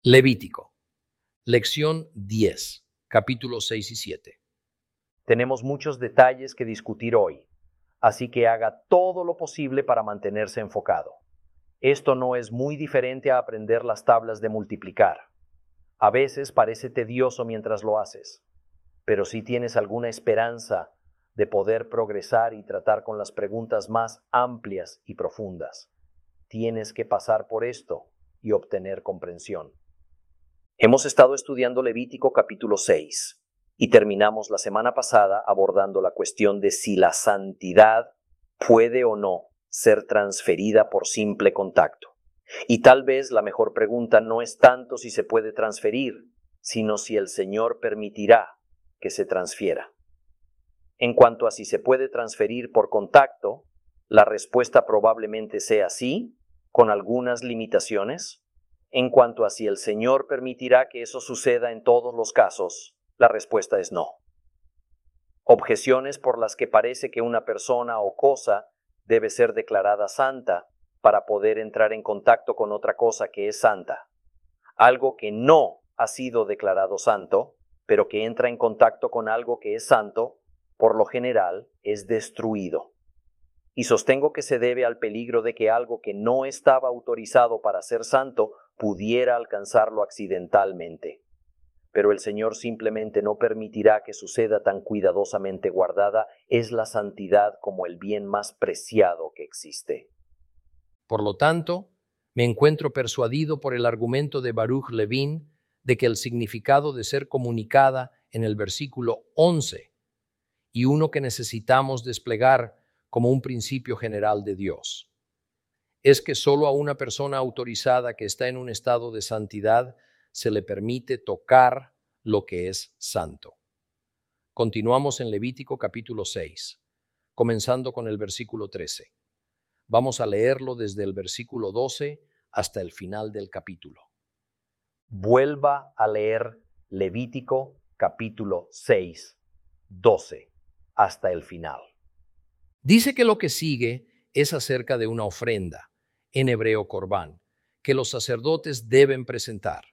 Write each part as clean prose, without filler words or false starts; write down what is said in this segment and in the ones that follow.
Levítico, lección 10, capítulos 6 y 7. Tenemos muchos detalles que discutir hoy, así que haga todo lo posible para mantenerse enfocado. Esto no es muy diferente a aprender las tablas de multiplicar. A veces parece tedioso mientras lo haces, pero si tienes alguna esperanza de poder progresar y tratar con las preguntas más amplias y profundas, tienes que pasar por esto y obtener comprensión. Hemos estado estudiando Levítico capítulo 6 y terminamos la semana pasada abordando la cuestión de si la santidad puede o no ser transferida por simple contacto. Y tal vez la mejor pregunta no es tanto si se puede transferir, sino si el Señor permitirá que se transfiera. En cuanto a si se puede transferir por contacto, la respuesta probablemente sea sí, con algunas limitaciones. En cuanto a si el Señor permitirá que eso suceda en todos los casos, la respuesta es no. Objeciones por las que parece que una persona o cosa debe ser declarada santa para poder entrar en contacto con otra cosa que es santa. Algo que no ha sido declarado santo, pero que entra en contacto con algo que es santo, por lo general es destruido. Y sostengo que se debe al peligro de que algo que no estaba autorizado para ser santo pudiera alcanzarlo accidentalmente. Pero el Señor simplemente no permitirá que suceda tan cuidadosamente guardada. Es la santidad como el bien más preciado que existe. Por lo tanto, me encuentro persuadido por el argumento de Baruch Levin de que el significado de ser comunicada en el versículo 11 y uno que necesitamos desplegar como un principio general de Dios es que solo a una persona autorizada que está en un estado de santidad se le permite tocar lo que es santo. Continuamos en Levítico capítulo 6, comenzando con el versículo 13. Vamos a leerlo desde el versículo 12 hasta el final del capítulo. Vuelva a leer Levítico capítulo 6, 12, hasta el final. Dice que lo que sigue es acerca de una ofrenda, en hebreo corbán, que los sacerdotes deben presentar.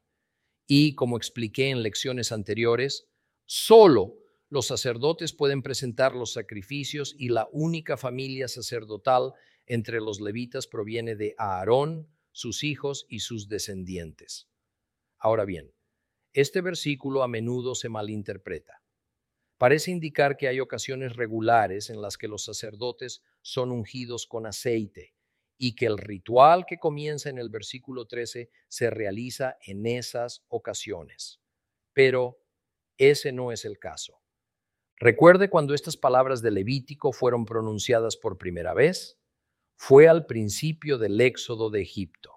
Y como expliqué en lecciones anteriores, solo los sacerdotes pueden presentar los sacrificios y la única familia sacerdotal entre los levitas proviene de Aarón, sus hijos y sus descendientes. Ahora bien, este versículo a menudo se malinterpreta. Parece indicar que hay ocasiones regulares en las que los sacerdotes son ungidos con aceite y que el ritual que comienza en el versículo 13 se realiza en esas ocasiones. Pero ese no es el caso. Recuerde cuando estas palabras de Levítico fueron pronunciadas por primera vez. Fue al principio del éxodo de Egipto.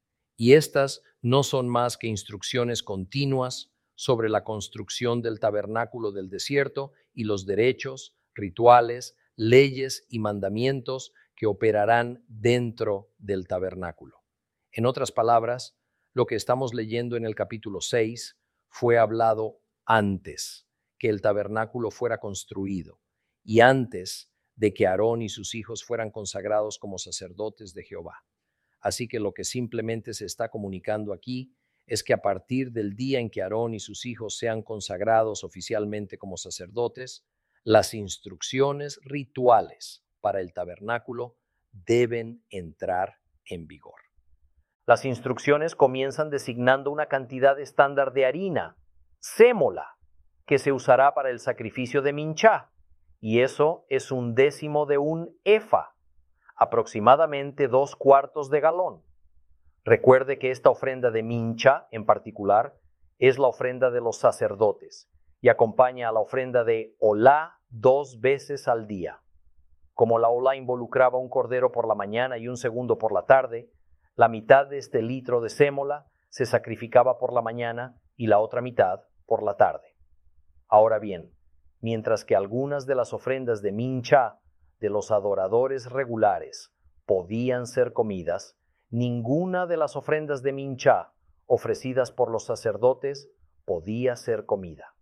Y estas no son más que instrucciones continuas sobre la construcción del tabernáculo del desierto y los derechos, rituales, leyes y mandamientos que operarán dentro del tabernáculo. En otras palabras, lo que estamos leyendo en el capítulo 6 fue hablado antes que el tabernáculo fuera construido y antes de que Aarón y sus hijos fueran consagrados como sacerdotes de Jehová. Así que lo que simplemente se está comunicando aquí es que a partir del día en que Aarón y sus hijos sean consagrados oficialmente como sacerdotes, las instrucciones rituales para el tabernáculo deben entrar en vigor. Las instrucciones comienzan designando una cantidad estándar de harina, sémola, que se usará para el sacrificio de minchá, y eso es 1/10 de un efa, aproximadamente 2/4 de galón. Recuerde que esta ofrenda de mincha, en particular, es la ofrenda de los sacerdotes y acompaña a la ofrenda de olá 2 veces al día. Como la olá involucraba un cordero por la mañana y un segundo por la tarde, la mitad de este litro de sémola se sacrificaba por la mañana y la otra mitad por la tarde. Ahora bien, mientras que algunas de las ofrendas de mincha de los adoradores regulares podían ser comidas, ninguna de las ofrendas de minchá ofrecidas por los sacerdotes podía ser comida.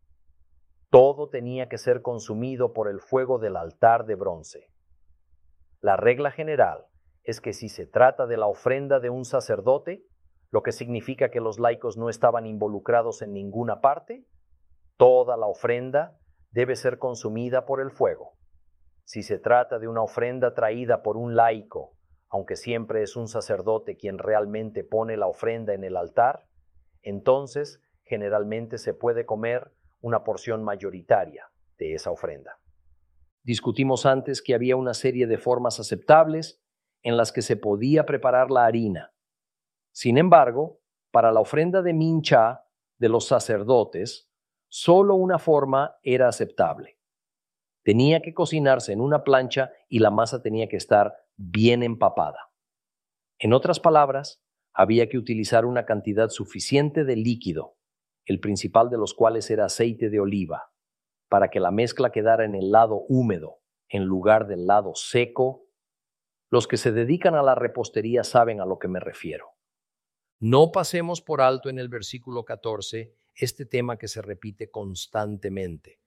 Todo tenía que ser consumido por el fuego del altar de bronce. La regla general es que si se trata de la ofrenda de un sacerdote, lo que significa que los laicos no estaban involucrados en ninguna parte, toda la ofrenda debe ser consumida por el fuego. Si se trata de una ofrenda traída por un laico, aunque siempre es un sacerdote quien realmente pone la ofrenda en el altar, entonces generalmente se puede comer una porción mayoritaria de esa ofrenda. Discutimos antes que había una serie de formas aceptables en las que se podía preparar la harina. Sin embargo, para la ofrenda de mincha de los sacerdotes, solo una forma era aceptable. Tenía que cocinarse en una plancha y la masa tenía que estar bien empapada. En otras palabras, había que utilizar una cantidad suficiente de líquido, el principal de los cuales era aceite de oliva, para que la mezcla quedara en el lado húmedo en lugar del lado seco. Los que se dedican a la repostería saben a lo que me refiero. No pasemos por alto en el versículo 14 este tema que se repite constantemente.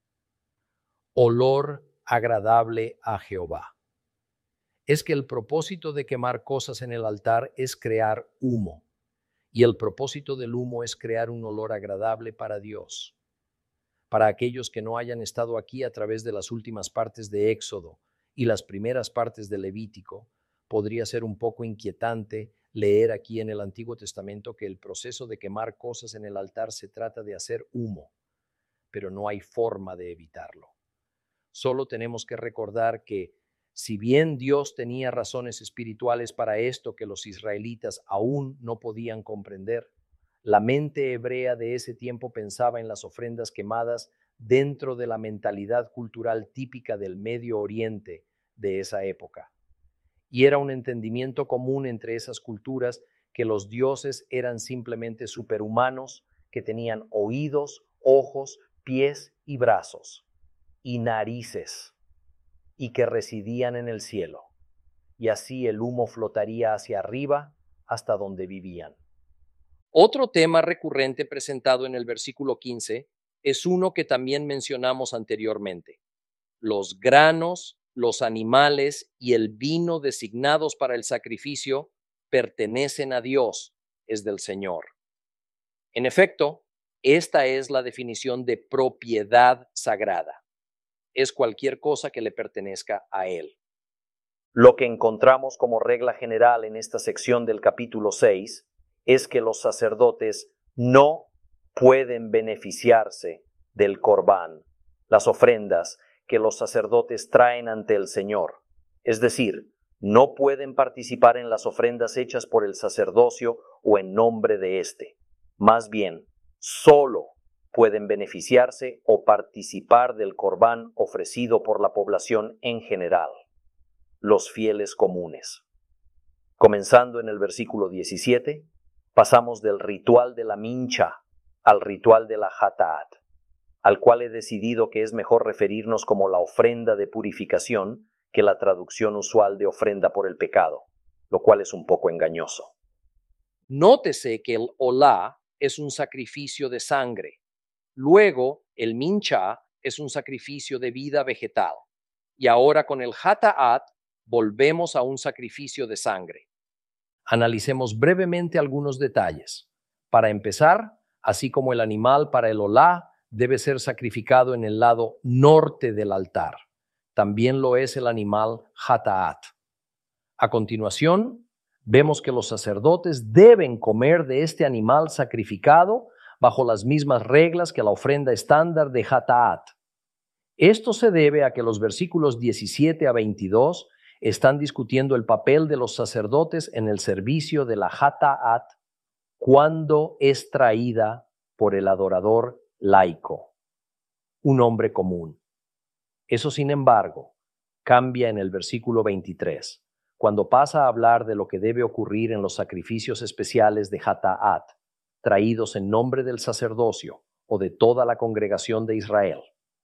Olor agradable a Jehová. Es que el propósito de quemar cosas en el altar es crear humo, y el propósito del humo es crear un olor agradable para Dios. Para aquellos que no hayan estado aquí a través de las últimas partes de Éxodo y las primeras partes de Levítico, podría ser un poco inquietante leer aquí en el Antiguo Testamento que el proceso de quemar cosas en el altar se trata de hacer humo, pero no hay forma de evitarlo. Solo tenemos que recordar que, si bien Dios tenía razones espirituales para esto que los israelitas aún no podían comprender, la mente hebrea de ese tiempo pensaba en las ofrendas quemadas dentro de la mentalidad cultural típica del Medio Oriente de esa época. Y era un entendimiento común entre esas culturas que los dioses eran simplemente superhumanos que tenían oídos, ojos, pies y brazos, y narices, y que residían en el cielo, y así el humo flotaría hacia arriba hasta donde vivían. Otro tema recurrente presentado en el versículo 15 es uno que también mencionamos anteriormente. Los granos, los animales y el vino designados para el sacrificio pertenecen a Dios, es del Señor. En efecto, esta es la definición de propiedad sagrada. Es cualquier cosa que le pertenezca a Él. Lo que encontramos como regla general en esta sección del capítulo 6 es que los sacerdotes no pueden beneficiarse del corbán, las ofrendas que los sacerdotes traen ante el Señor. Es decir, no pueden participar en las ofrendas hechas por el sacerdocio o en nombre de éste. Más bien, solo pueden beneficiarse o participar del corbán ofrecido por la población en general, los fieles comunes. Comenzando en el versículo 17, pasamos del ritual de la mincha al ritual de la hataat, al cual he decidido que es mejor referirnos como la ofrenda de purificación que la traducción usual de ofrenda por el pecado, lo cual es un poco engañoso. Nótese que el olá es un sacrificio de sangre. Luego, el mincha es un sacrificio de vida vegetal. Y ahora con el hataat volvemos a un sacrificio de sangre. Analicemos brevemente algunos detalles. Para empezar, así como el animal para el olá debe ser sacrificado en el lado norte del altar, también lo es el animal hataat. A continuación, vemos que los sacerdotes deben comer de este animal sacrificado bajo las mismas reglas que la ofrenda estándar de hataat. Esto se debe a que los versículos 17 a 22 están discutiendo el papel de los sacerdotes en el servicio de la hataat cuando es traída por el adorador laico, un hombre común. Eso, sin embargo, cambia en el versículo 23, cuando pasa a hablar de lo que debe ocurrir en los sacrificios especiales de hataat, traídos en nombre del sacerdocio o de toda la congregación de Israel.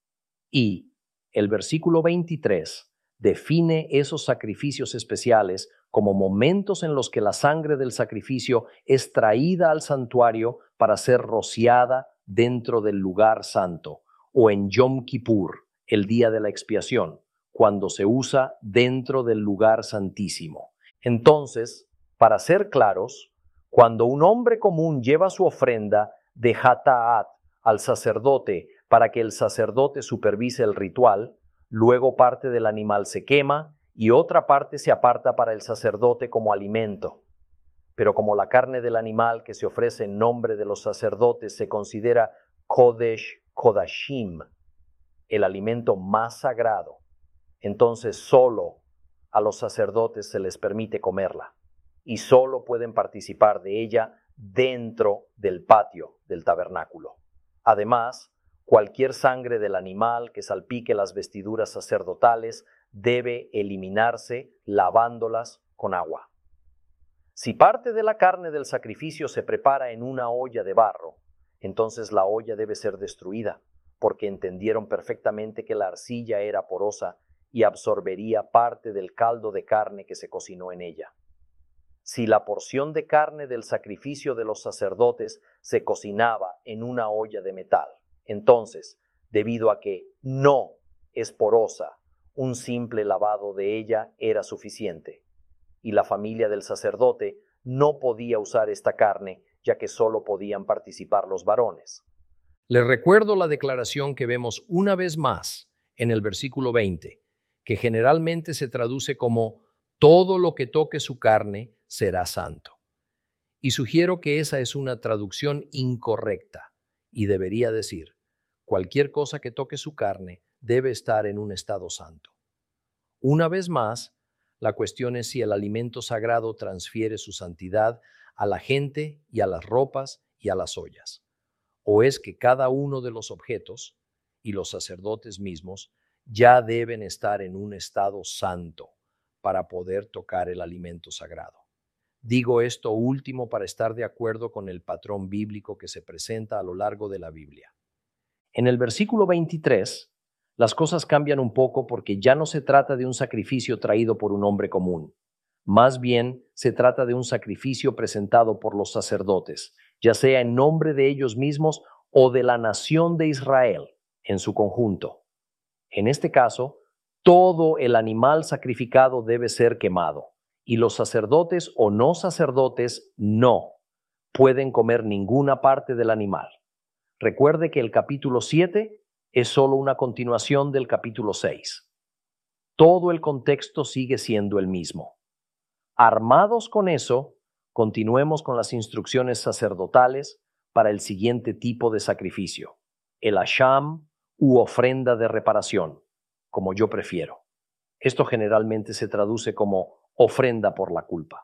Y el versículo 23 define esos sacrificios especiales como momentos en los que la sangre del sacrificio es traída al santuario para ser rociada dentro del lugar santo, o en Yom Kippur, el día de la expiación, cuando se usa dentro del lugar santísimo. Entonces, para ser claros, Cuando un hombre común lleva su ofrenda de Hataat al sacerdote para que el sacerdote supervise el ritual, luego parte del animal se quema y otra parte se aparta para el sacerdote como alimento. Pero como la carne del animal que se ofrece en nombre de los sacerdotes se considera Kodesh Kodashim, el alimento más sagrado, entonces solo a los sacerdotes se les permite comerla y solo pueden participar de ella dentro del patio del tabernáculo. Además, cualquier sangre del animal que salpique las vestiduras sacerdotales debe eliminarse lavándolas con agua. Si parte de la carne del sacrificio se prepara en una olla de barro, entonces la olla debe ser destruida, porque entendieron perfectamente que la arcilla era porosa y absorbería parte del caldo de carne que se cocinó en ella. Si la porción de carne del sacrificio de los sacerdotes se cocinaba en una olla de metal, entonces, debido a que no es porosa, un simple lavado de ella era suficiente, y la familia del sacerdote no podía usar esta carne, ya que solo podían participar los varones. Les recuerdo la declaración que vemos una vez más en el versículo 20, que generalmente se traduce como todo lo que toque su carne será santo. Y sugiero que esa es una traducción incorrecta y debería decir, cualquier cosa que toque su carne debe estar en un estado santo. Una vez más, la cuestión es si el alimento sagrado transfiere su santidad a la gente y a las ropas y a las ollas, o es que cada uno de los objetos y los sacerdotes mismos ya deben estar en un estado santo para poder tocar el alimento sagrado. Digo esto último para estar de acuerdo con el patrón bíblico que se presenta a lo largo de la Biblia. En el versículo 23, las cosas cambian un poco porque ya no se trata de un sacrificio traído por un hombre común. Más bien, se trata de un sacrificio presentado por los sacerdotes, ya sea en nombre de ellos mismos o de la nación de Israel en su conjunto. En este caso, todo el animal sacrificado debe ser quemado, y los sacerdotes o no sacerdotes no pueden comer ninguna parte del animal. Recuerde que el capítulo 7 es solo una continuación del capítulo 6. Todo el contexto sigue siendo el mismo. Armados con eso, continuemos con las instrucciones sacerdotales para el siguiente tipo de sacrificio, el asham u ofrenda de reparación, como yo prefiero. Esto generalmente se traduce como ofrenda por la culpa.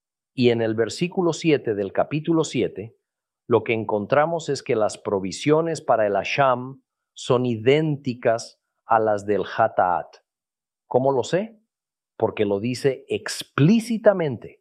Y en el versículo 7 del capítulo 7, lo que encontramos es que las provisiones para el asham son idénticas a las del hataat. ¿Cómo lo sé? Porque lo dice explícitamente.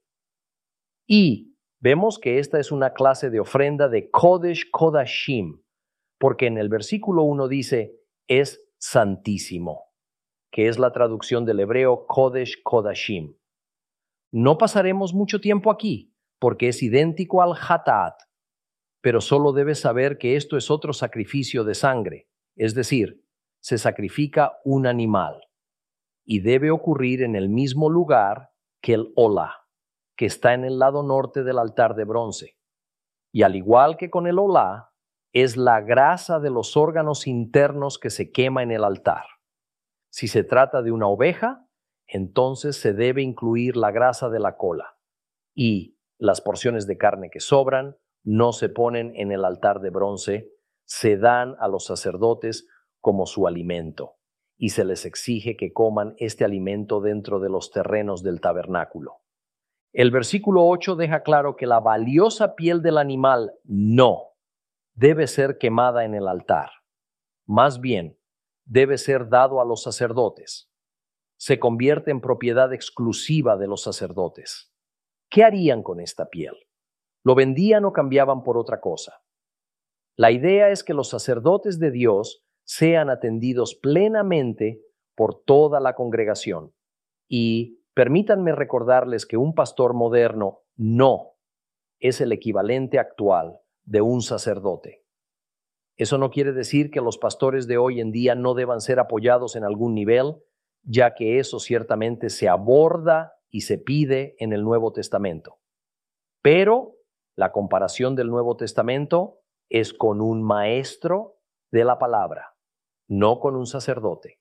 Y vemos que esta es una clase de ofrenda de Kodesh Kodashim, porque en el versículo 1 dice, es santísimo, que es la traducción del hebreo Kodesh Kodashim. No pasaremos mucho tiempo aquí, porque es idéntico al hataat, pero solo debes saber que esto es otro sacrificio de sangre, es decir, se sacrifica un animal, y debe ocurrir en el mismo lugar que el olá, que está en el lado norte del altar de bronce. Y al igual que con el olá, es la grasa de los órganos internos que se quema en el altar. Si se trata de una oveja, entonces se debe incluir la grasa de la cola, y las porciones de carne que sobran no se ponen en el altar de bronce, se dan a los sacerdotes como su alimento, y se les exige que coman este alimento dentro de los terrenos del tabernáculo. El versículo 8 deja claro que la valiosa piel del animal no debe ser quemada en el altar. Más bien, debe ser dado a los sacerdotes. Se convierte en propiedad exclusiva de los sacerdotes. ¿Qué harían con esta piel? ¿Lo vendían o cambiaban por otra cosa? La idea es que los sacerdotes de Dios sean atendidos plenamente por toda la congregación. Y permítanme recordarles que un pastor moderno no es el equivalente actual de un sacerdote. Eso no quiere decir que los pastores de hoy en día no deban ser apoyados en algún nivel, ya que eso ciertamente se aborda y se pide en el Nuevo Testamento. Pero La comparación del Nuevo Testamento es con un maestro de la palabra, no con un sacerdote.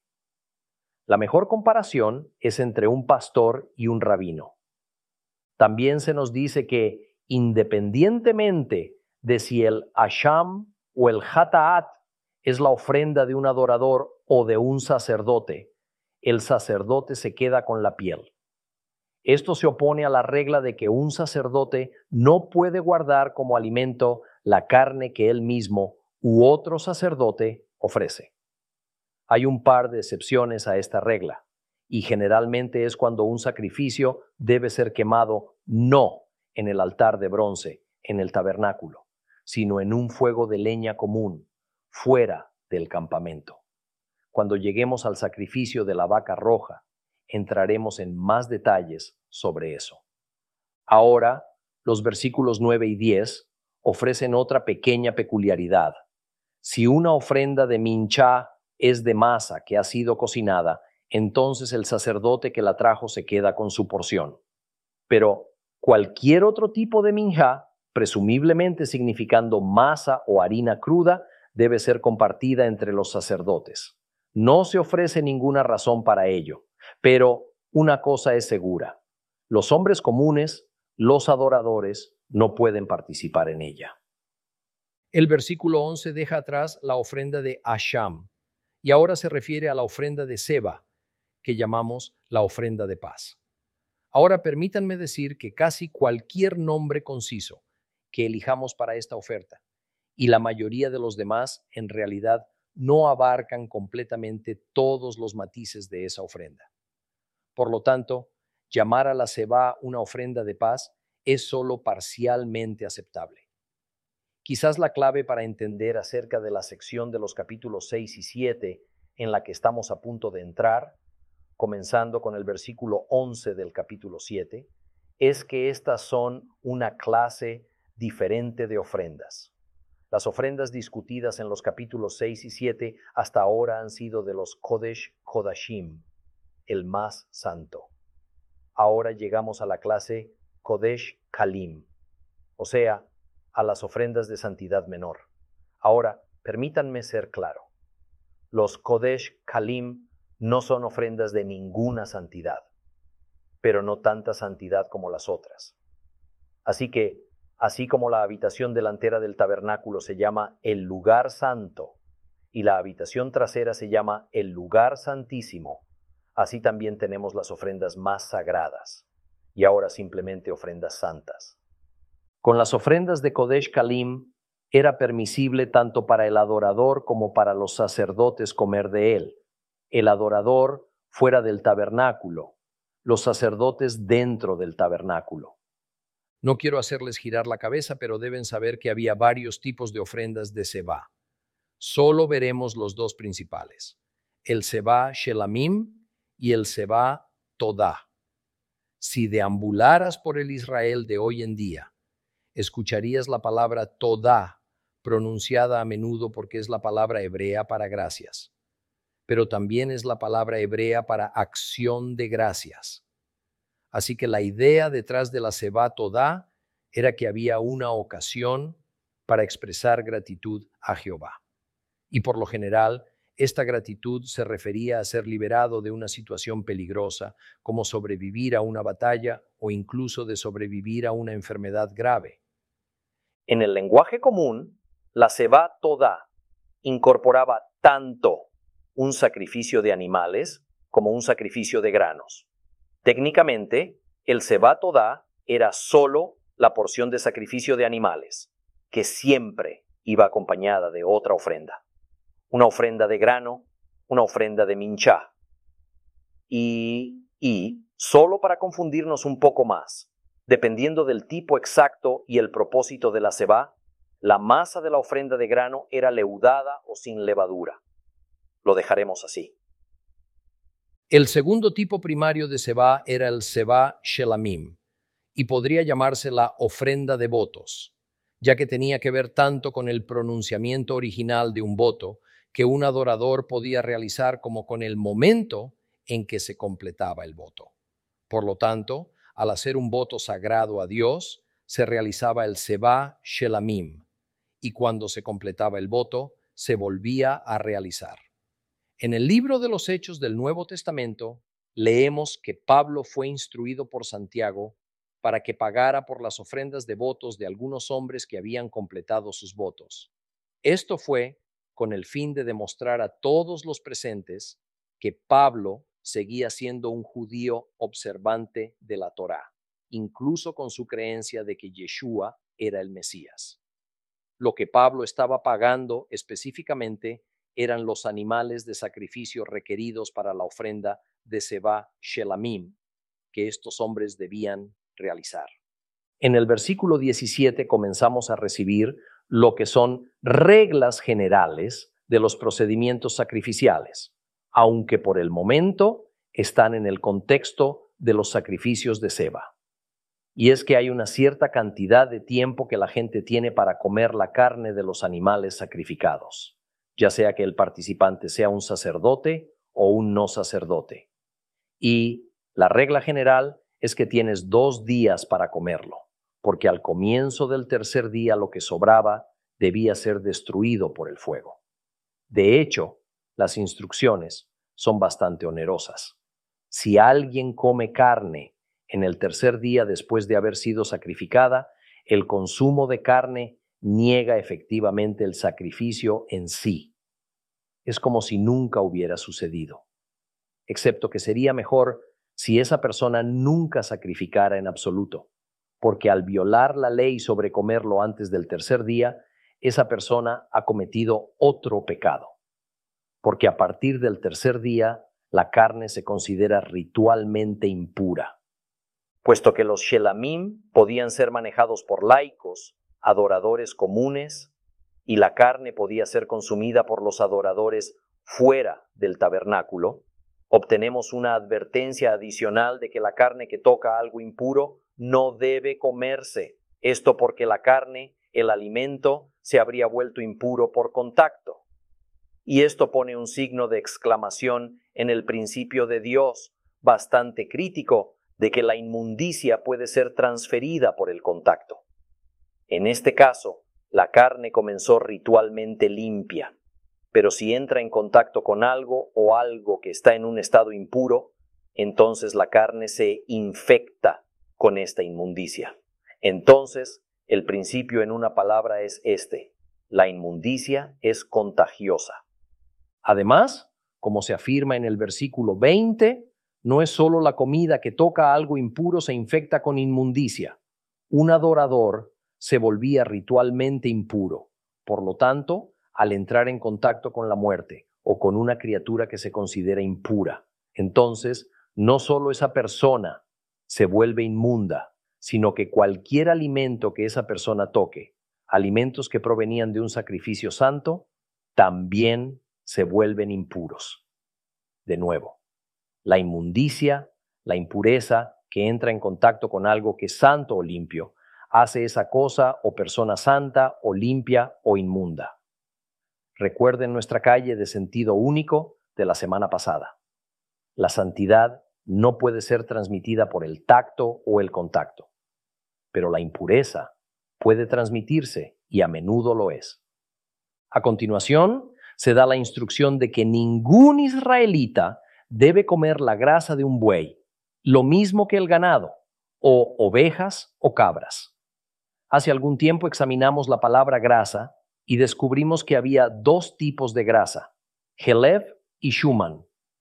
La mejor comparación es entre un pastor y un rabino. También se nos dice que independientemente de si el asham o el hataat es la ofrenda de un adorador o de un sacerdote, el sacerdote se queda con la piel. Esto se opone a la regla de que un sacerdote no puede guardar como alimento la carne que él mismo u otro sacerdote ofrece. Hay un par de excepciones a esta regla, y generalmente es cuando un sacrificio debe ser quemado no en el altar de bronce, en el tabernáculo, sino en un fuego de leña común, fuera del campamento. Cuando lleguemos al sacrificio de la vaca roja, entraremos en más detalles sobre eso. Ahora, los versículos 9 y 10 ofrecen otra pequeña peculiaridad. Si una ofrenda de minchá es de masa que ha sido cocinada, entonces el sacerdote que la trajo se queda con su porción. Pero cualquier otro tipo de minjá, presumiblemente significando masa o harina cruda, debe ser compartida entre los sacerdotes. No se ofrece ninguna razón para ello, pero una cosa es segura: los hombres comunes, los adoradores, no pueden participar en ella. El versículo 11 deja atrás la ofrenda de asham y ahora se refiere a la ofrenda de seba, que llamamos la ofrenda de paz. Ahora permítanme decir que casi cualquier nombre conciso que elijamos para esta oferta, y la mayoría de los demás en realidad no abarcan completamente todos los matices de esa ofrenda. Por lo tanto, llamar a la sebá una ofrenda de paz es solo parcialmente aceptable. Quizás la clave para entender acerca de la sección de los capítulos 6 y 7 en la que estamos a punto de entrar, comenzando con el versículo 11 del capítulo 7, es que estas son una clase diferente de ofrendas. Las ofrendas discutidas en los capítulos 6 y 7 hasta ahora han sido de los Kodesh Kodashim, el más santo. Ahora llegamos a la clase Kodesh Kalim, o sea, a las ofrendas de santidad menor. Ahora, permítanme ser claro. Los Kodesh Kalim no son ofrendas de ninguna santidad, pero no tanta santidad como las otras. Así que, así como la habitación delantera del tabernáculo se llama el lugar santo y la habitación trasera se llama el lugar santísimo, así también tenemos las ofrendas más sagradas y ahora simplemente ofrendas santas. Con las ofrendas de Kodesh Kalim era permisible tanto para el adorador como para los sacerdotes comer de él. El adorador fuera del tabernáculo, los sacerdotes dentro del tabernáculo. No quiero hacerles girar la cabeza, pero deben saber que había varios tipos de ofrendas de sebá. Solo veremos los dos principales, el sebá shelamim y el sebá todá. Si deambularas por el Israel de hoy en día, escucharías la palabra todá, pronunciada a menudo porque es la palabra hebrea para gracias, pero también es la palabra hebrea para acción de gracias. Así que la idea detrás de la sebá todá era que había una ocasión para expresar gratitud a Jehová. Y por lo general, esta gratitud se refería a ser liberado de una situación peligrosa, como sobrevivir a una batalla o incluso de sobrevivir a una enfermedad grave. En el lenguaje común, la sebá todá incorporaba tanto un sacrificio de animales como un sacrificio de granos. Técnicamente, el sebá todá era solo la porción de sacrificio de animales, que siempre iba acompañada de otra ofrenda. Una ofrenda de grano, una ofrenda de minchá. Y solo para confundirnos un poco más, dependiendo del tipo exacto y el propósito de la sebá, la masa de la ofrenda de grano era leudada o sin levadura. Lo dejaremos así. El segundo tipo primario de sebá era el sebá shelamim, y podría llamarse la ofrenda de votos, ya que tenía que ver tanto con el pronunciamiento original de un voto que un adorador podía realizar como con el momento en que se completaba el voto. Por lo tanto, al hacer un voto sagrado a Dios, se realizaba el Seba Shelamim, y cuando se completaba el voto, se volvía a realizar. En el libro de los Hechos del Nuevo Testamento, leemos que Pablo fue instruido por Santiago para que pagara por las ofrendas de votos de algunos hombres que habían completado sus votos. Esto fue con el fin de demostrar a todos los presentes que Pablo seguía siendo un judío observante de la Torá, incluso con su creencia de que Yeshua era el Mesías. Lo que Pablo estaba pagando específicamente eran los animales de sacrificio requeridos para la ofrenda de Seba Shelamim, que estos hombres debían realizar. En el versículo 17 comenzamos a recibir lo que son reglas generales de los procedimientos sacrificiales, aunque por el momento están en el contexto de los sacrificios de Seba. Y es que hay una cierta cantidad de tiempo que la gente tiene para comer la carne de los animales sacrificados, ya sea que el participante sea un sacerdote o un no sacerdote. Y la regla general es que tienes 2 días para comerlo, porque al comienzo del tercer día lo que sobraba debía ser destruido por el fuego. De hecho, las instrucciones son bastante onerosas. Si alguien come carne en el tercer día después de haber sido sacrificada, el consumo de carne niega efectivamente el sacrificio en sí. Es como si nunca hubiera sucedido, excepto que sería mejor si esa persona nunca sacrificara en absoluto, porque al violar la ley sobre comerlo antes del tercer día, esa persona ha cometido otro pecado, porque a partir del tercer día la carne se considera ritualmente impura. Puesto que los shelamim podían ser manejados por laicos, adoradores comunes, y la carne podía ser consumida por los adoradores fuera del tabernáculo, obtenemos una advertencia adicional de que la carne que toca algo impuro no debe comerse. Esto porque la carne, el alimento, se habría vuelto impuro por contacto. Y esto pone un signo de exclamación en el principio de Dios, bastante crítico, de que la inmundicia puede ser transferida por el contacto. En este caso, la carne comenzó ritualmente limpia, pero si entra en contacto con algo o algo que está en un estado impuro, entonces la carne se infecta con esta inmundicia. Entonces, el principio en una palabra es este: la inmundicia es contagiosa. Además, como se afirma en el versículo 20, no es solo la comida que toca algo impuro se infecta con inmundicia. Un adorador se volvía ritualmente impuro. Por lo tanto, al entrar en contacto con la muerte o con una criatura que se considera impura, entonces no solo esa persona se vuelve inmunda, sino que cualquier alimento que esa persona toque, alimentos que provenían de un sacrificio santo, también se vuelven impuros. De nuevo, la inmundicia, la impureza que entra en contacto con algo que es santo o limpio, hace esa cosa o persona santa o limpia o inmunda. Recuerden nuestra calle de sentido único de la semana pasada. La santidad no puede ser transmitida por el tacto o el contacto, pero la impureza puede transmitirse y a menudo lo es. A continuación, se da la instrucción de que ningún israelita debe comer la grasa de un buey, lo mismo que el ganado, o ovejas o cabras. Hace algún tiempo examinamos la palabra grasa y descubrimos que había 2 tipos de grasa, Helev y Shuman.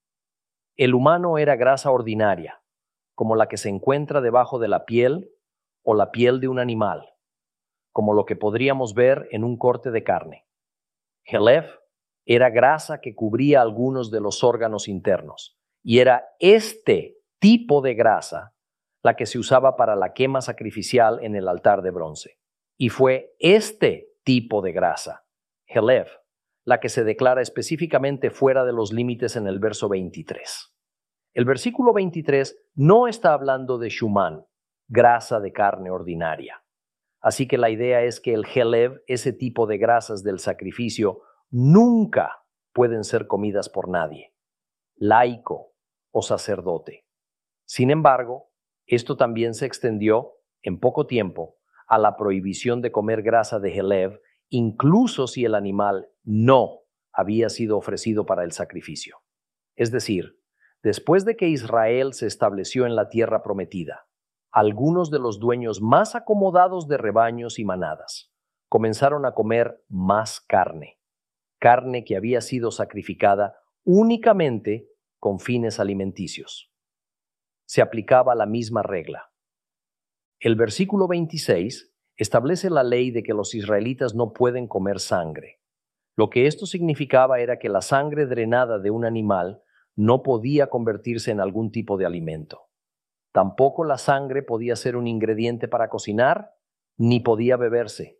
El humano era grasa ordinaria, como la que se encuentra debajo de la piel o la piel de un animal, como lo que podríamos ver en un corte de carne. Helev era grasa que cubría algunos de los órganos internos, y era este tipo de grasa la que se usaba para la quema sacrificial en el altar de bronce. Y fue este tipo de grasa, Helev, la que se declara específicamente fuera de los límites en el verso 23. El versículo 23 no está hablando de Shuman, grasa de carne ordinaria. Así que la idea es que el Helev, ese tipo de grasas del sacrificio, nunca pueden ser comidas por nadie, laico o sacerdote. Sin embargo, esto también se extendió en poco tiempo a la prohibición de comer grasa de Helev, incluso si el animal no había sido ofrecido para el sacrificio. Es decir, después de que Israel se estableció en la tierra prometida, algunos de los dueños más acomodados de rebaños y manadas comenzaron a comer más carne que había sido sacrificada únicamente con fines alimenticios. Se aplicaba la misma regla. El versículo 26 establece la ley de que los israelitas no pueden comer sangre. Lo que esto significaba era que la sangre drenada de un animal no podía convertirse en algún tipo de alimento. Tampoco la sangre podía ser un ingrediente para cocinar, ni podía beberse.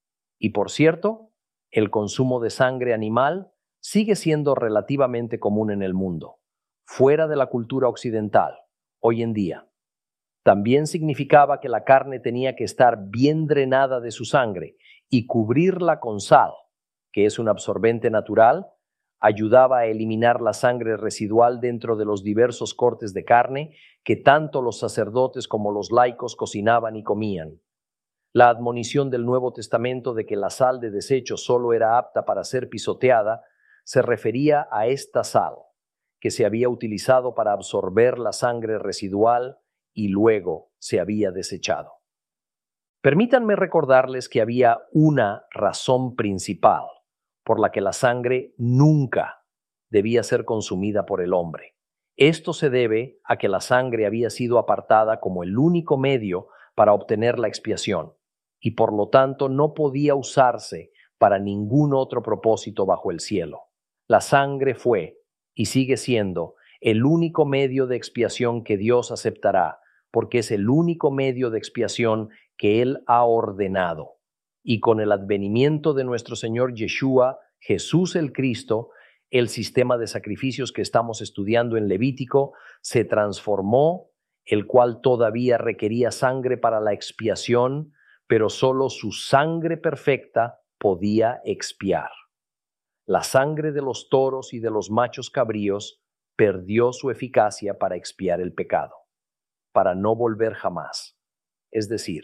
Y por cierto, el consumo de sangre animal sigue siendo relativamente común en el mundo, fuera de la cultura occidental, hoy en día. También significaba que la carne tenía que estar bien drenada de su sangre y cubrirla con sal, que es un absorbente natural, ayudaba a eliminar la sangre residual dentro de los diversos cortes de carne que tanto los sacerdotes como los laicos cocinaban y comían. La admonición del Nuevo Testamento de que la sal de desecho solo era apta para ser pisoteada se refería a esta sal, que se había utilizado para absorber la sangre residual y luego se había desechado. Permítanme recordarles que había una razón principal por la que la sangre nunca debía ser consumida por el hombre. Esto se debe a que la sangre había sido apartada como el único medio para obtener la expiación y por lo tanto no podía usarse para ningún otro propósito bajo el cielo. La sangre fue y sigue siendo el único medio de expiación que Dios aceptará, porque es el único medio de expiación que Él ha ordenado. Y con el advenimiento de nuestro Señor Yeshua, Jesús el Cristo, el sistema de sacrificios que estamos estudiando en Levítico se transformó, el cual todavía requería sangre para la expiación, pero solo su sangre perfecta podía expiar. La sangre de los toros y de los machos cabríos perdió su eficacia para expiar el pecado, para no volver jamás. Es decir,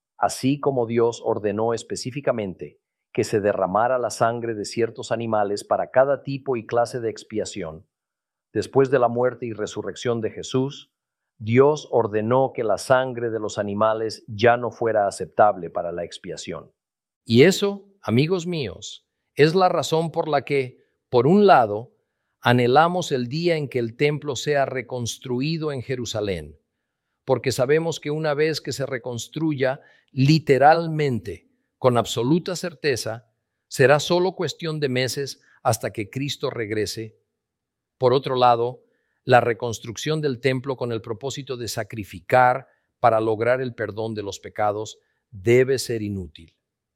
así como Dios ordenó específicamente que se derramara la sangre de ciertos animales para cada tipo y clase de expiación, después de la muerte y resurrección de Jesús, Dios ordenó que la sangre de los animales ya no fuera aceptable para la expiación. Y eso, amigos míos, es la razón por la que, por un lado, anhelamos el día en que el templo sea reconstruido en Jerusalén, porque sabemos que una vez que se reconstruya literalmente, con absoluta certeza, será solo cuestión de meses hasta que Cristo regrese. Por otro lado, la reconstrucción del templo con el propósito de sacrificar para lograr el perdón de los pecados debe ser inútil.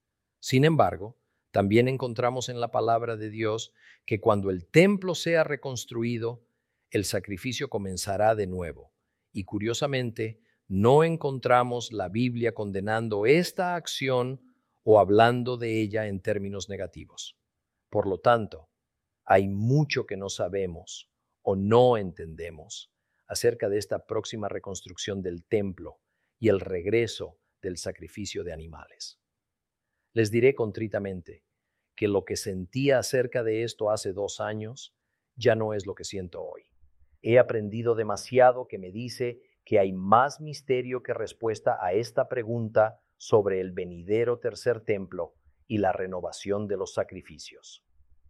Sin embargo, también encontramos en la palabra de Dios que cuando el templo sea reconstruido, el sacrificio comenzará de nuevo. Y curiosamente, no encontramos la Biblia condenando esta acción o hablando de ella en términos negativos. Por lo tanto, hay mucho que no sabemos o no entendemos acerca de esta próxima reconstrucción del templo y el regreso del sacrificio de animales. Les diré contritamente que lo que sentía acerca de esto hace 2 años ya no es lo que siento hoy. He aprendido demasiado que me dice que hay más misterio que respuesta a esta pregunta sobre el venidero tercer templo y la renovación de los sacrificios.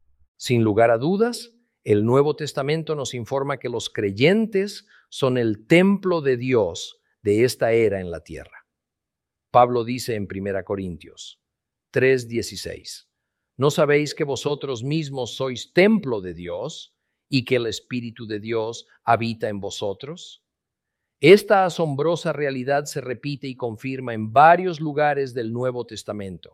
Sin lugar a dudas, el Nuevo Testamento nos informa que los creyentes son el templo de Dios de esta era en la tierra. Pablo dice en 1 Corintios 3:16, ¿no sabéis que vosotros mismos sois templo de Dios y que el Espíritu de Dios habita en vosotros? Esta asombrosa realidad se repite y confirma en varios lugares del Nuevo Testamento.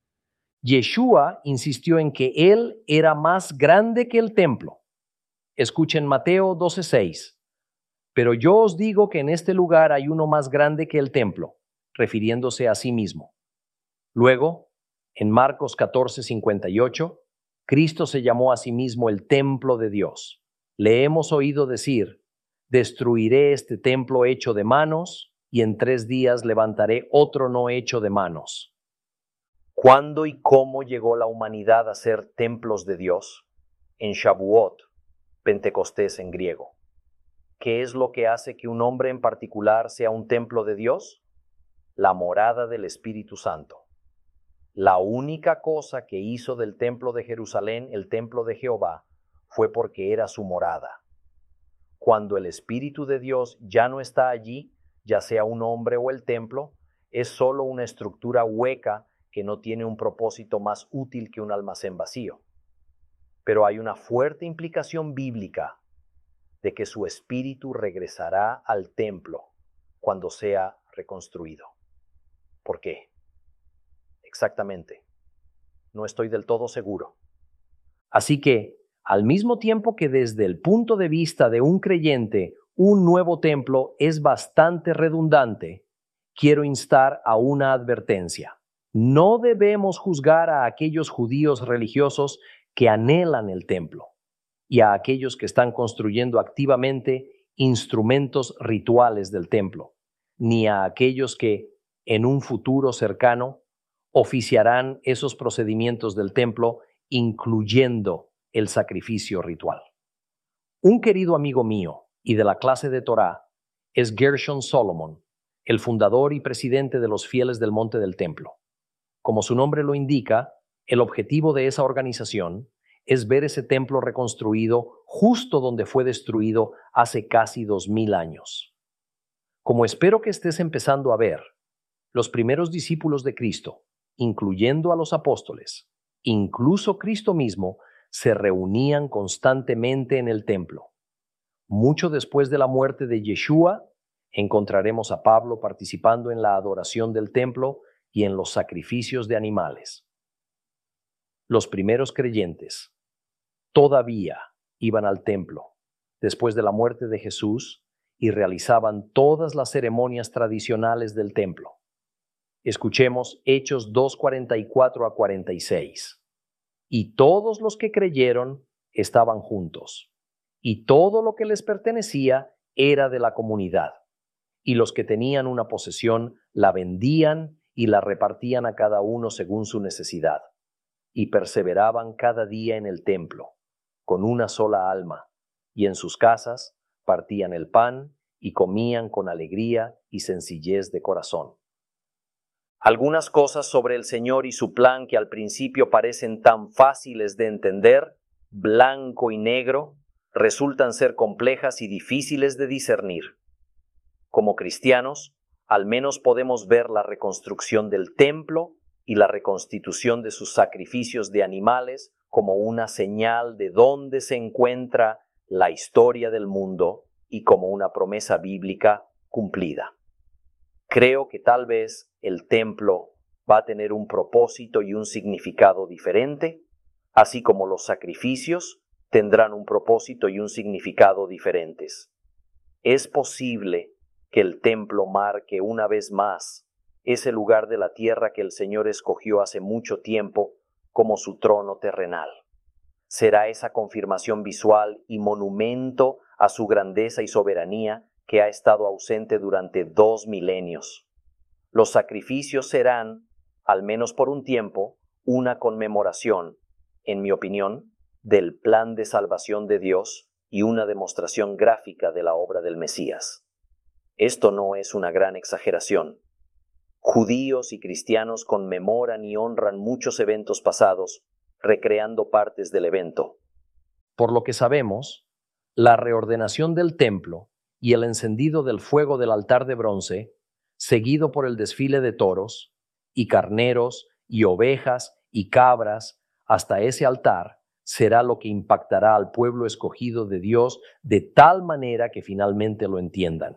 Yeshua insistió en que Él era más grande que el templo. Escuchen Mateo 12:6. Pero yo os digo que en este lugar hay uno más grande que el templo, refiriéndose a sí mismo. Luego, en Marcos 14:58, Cristo se llamó a sí mismo el templo de Dios. Le hemos oído decir, destruiré este templo hecho de manos y en 3 días levantaré otro no hecho de manos. ¿Cuándo y cómo llegó la humanidad a ser templos de Dios? En Shavuot, Pentecostés en griego. ¿Qué es lo que hace que un hombre en particular sea un templo de Dios? La morada del Espíritu Santo. La única cosa que hizo del templo de Jerusalén el templo de Jehová fue porque era su morada. Cuando el Espíritu de Dios ya no está allí, ya sea un hombre o el templo, es solo una estructura hueca que no tiene un propósito más útil que un almacén vacío. Pero hay una fuerte implicación bíblica de que su espíritu regresará al templo cuando sea reconstruido. ¿Por qué? Exactamente. No estoy del todo seguro. Así que, al mismo tiempo que desde el punto de vista de un creyente, un nuevo templo es bastante redundante, quiero instar a una advertencia. No debemos juzgar a aquellos judíos religiosos que anhelan el templo y a aquellos que están construyendo activamente instrumentos rituales del templo, ni a aquellos que, en un futuro cercano, oficiarán esos procedimientos del templo, incluyendo el sacrificio ritual. Un querido amigo mío y de la clase de Torá es Gershon Solomon, el fundador y presidente de los Fieles del Monte del Templo. Como su nombre lo indica, el objetivo de esa organización es ver ese templo reconstruido justo donde fue destruido hace casi 2000 años. Como espero que estés empezando a ver, los primeros discípulos de Cristo, incluyendo a los apóstoles, incluso Cristo mismo, se reunían constantemente en el templo. Mucho después de la muerte de Yeshua, encontraremos a Pablo participando en la adoración del templo y en los sacrificios de animales. Los primeros creyentes todavía iban al templo después de la muerte de Jesús y realizaban todas las ceremonias tradicionales del templo. Escuchemos Hechos 2:44 a 46. Y todos los que creyeron estaban juntos, y todo lo que les pertenecía era de la comunidad, y los que tenían una posesión la vendían y la repartían a cada uno según su necesidad, y perseveraban cada día en el templo, con una sola alma, y en sus casas partían el pan y comían con alegría y sencillez de corazón. Algunas cosas sobre el Señor y su plan que al principio parecen tan fáciles de entender, blanco y negro, resultan ser complejas y difíciles de discernir. Como cristianos, al menos podemos ver la reconstrucción del templo y la reconstitución de sus sacrificios de animales como una señal de dónde se encuentra la historia del mundo y como una promesa bíblica cumplida. Creo que tal vez el templo va a tener un propósito y un significado diferente, así como los sacrificios tendrán un propósito y un significado diferentes. Es posible que el templo marque una vez más ese lugar de la tierra que el Señor escogió hace mucho tiempo como su trono terrenal. Será esa confirmación visual y monumento a su grandeza y soberanía que ha estado ausente durante 2 milenios. Los sacrificios serán, al menos por un tiempo, una conmemoración, en mi opinión, del plan de salvación de Dios y una demostración gráfica de la obra del Mesías. Esto no es una gran exageración. Judíos y cristianos conmemoran y honran muchos eventos pasados, recreando partes del evento. Por lo que sabemos, la reordenación del templo y el encendido del fuego del altar de bronce, seguido por el desfile de toros, y carneros, y ovejas, y cabras, hasta ese altar, será lo que impactará al pueblo escogido de Dios de tal manera que finalmente lo entiendan.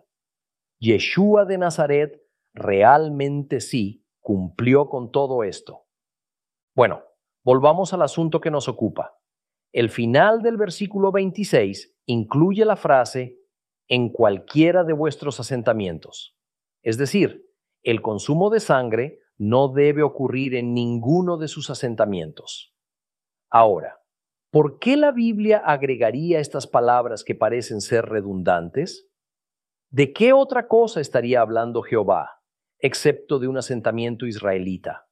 Yeshua de Nazaret realmente sí cumplió con todo esto. Bueno, volvamos al asunto que nos ocupa. El final del versículo 26 incluye la frase «en cualquiera de vuestros asentamientos». Es decir, el consumo de sangre no debe ocurrir en ninguno de sus asentamientos. Ahora, ¿por qué la Biblia agregaría estas palabras que parecen ser redundantes? ¿De qué otra cosa estaría hablando Jehová, excepto de un asentamiento israelita?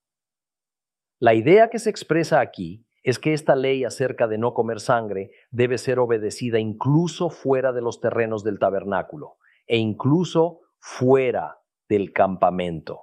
La idea que se expresa aquí es que esta ley acerca de no comer sangre debe ser obedecida incluso fuera de los terrenos del tabernáculo e incluso fuera del campamento.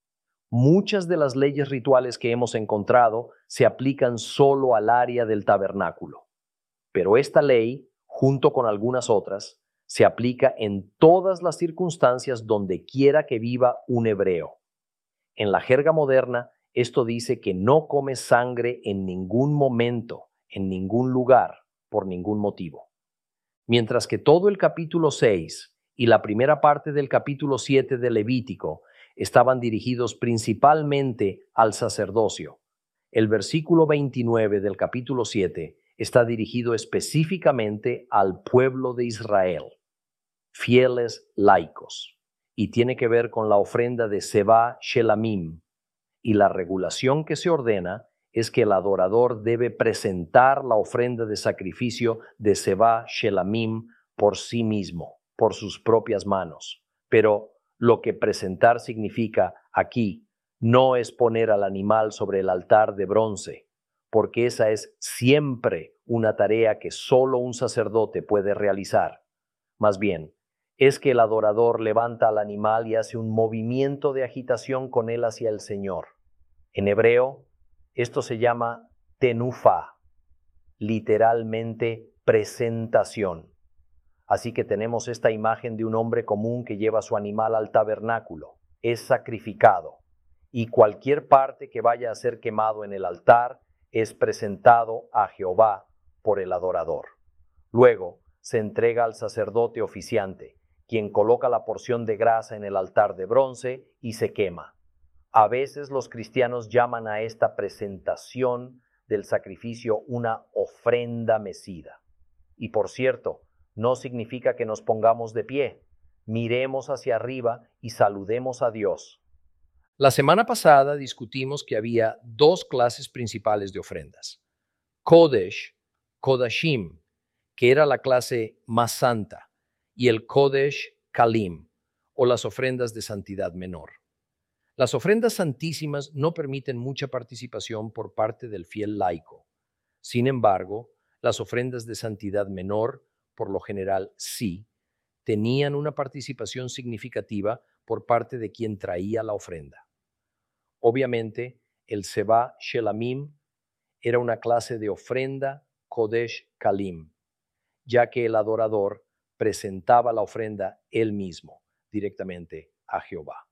Muchas de las leyes rituales que hemos encontrado se aplican solo al área del tabernáculo, pero esta ley, junto con algunas otras, se aplica en todas las circunstancias donde quiera que viva un hebreo. En la jerga moderna, esto dice que no come sangre en ningún momento, en ningún lugar, por ningún motivo. Mientras que todo el capítulo 6 y la primera parte del capítulo 7 de Levítico estaban dirigidos principalmente al sacerdocio, el versículo 29 del capítulo 7 está dirigido específicamente al pueblo de Israel, fieles laicos, y tiene que ver con la ofrenda de Seba Shelamim, y la regulación que se ordena es que el adorador debe presentar la ofrenda de sacrificio de Seba Shelamim por sí mismo, por sus propias manos. Pero lo que presentar significa aquí no es poner al animal sobre el altar de bronce, porque esa es siempre una tarea que solo un sacerdote puede realizar. Más bien, es que el adorador levanta al animal y hace un movimiento de agitación con él hacia el Señor. En hebreo, esto se llama tenufa, literalmente presentación. Así que tenemos esta imagen de un hombre común que lleva su animal al tabernáculo, es sacrificado, y cualquier parte que vaya a ser quemado en el altar es presentado a Jehová por el adorador. Luego se entrega al sacerdote oficiante, quien coloca la porción de grasa en el altar de bronce y se quema. A veces los cristianos llaman a esta presentación del sacrificio una ofrenda mecida. Y por cierto, no significa que nos pongamos de pie, miremos hacia arriba y saludemos a Dios. La semana pasada discutimos que había dos clases principales de ofrendas: Kodesh, Kodashim, que era la clase más santa, y el Kodesh Kalim, o las ofrendas de santidad menor. Las ofrendas santísimas no permiten mucha participación por parte del fiel laico. Sin embargo, las ofrendas de santidad menor, por lo general sí, tenían una participación significativa por parte de quien traía la ofrenda. Obviamente, el Seba Shelamim era una clase de ofrenda Kodesh Kalim, ya que el adorador presentaba la ofrenda él mismo, directamente a Jehová.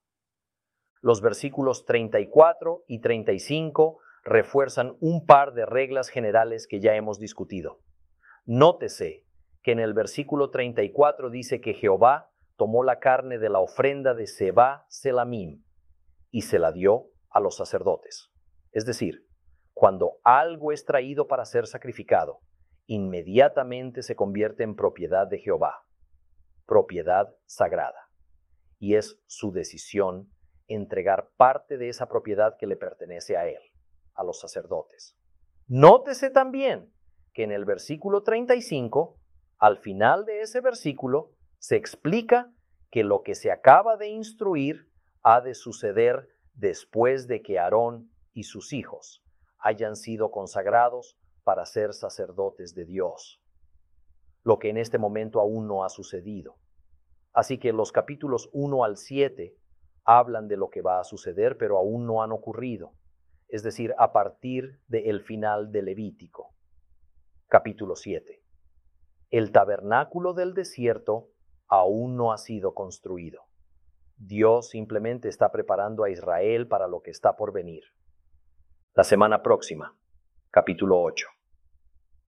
Los versículos 34 y 35 refuerzan un par de reglas generales que ya hemos discutido. Nótese que en el versículo 34 dice que Jehová tomó la carne de la ofrenda de Seba Selamim y se la dio a los sacerdotes. Es decir, cuando algo es traído para ser sacrificado, inmediatamente se convierte en propiedad de Jehová, propiedad sagrada, y es su decisión entregar parte de esa propiedad que le pertenece a él, a los sacerdotes. Nótese también que en el versículo 35, al final de ese versículo, se explica que lo que se acaba de instruir ha de suceder después de que Aarón y sus hijos hayan sido consagrados para ser sacerdotes de Dios, lo que en este momento aún no ha sucedido. Así que los capítulos 1 al 7 hablan de lo que va a suceder, pero aún no han ocurrido, es decir, a partir del final de Levítico. Capítulo 7. El tabernáculo del desierto aún no ha sido construido. Dios simplemente está preparando a Israel para lo que está por venir. La semana próxima, capítulo 8.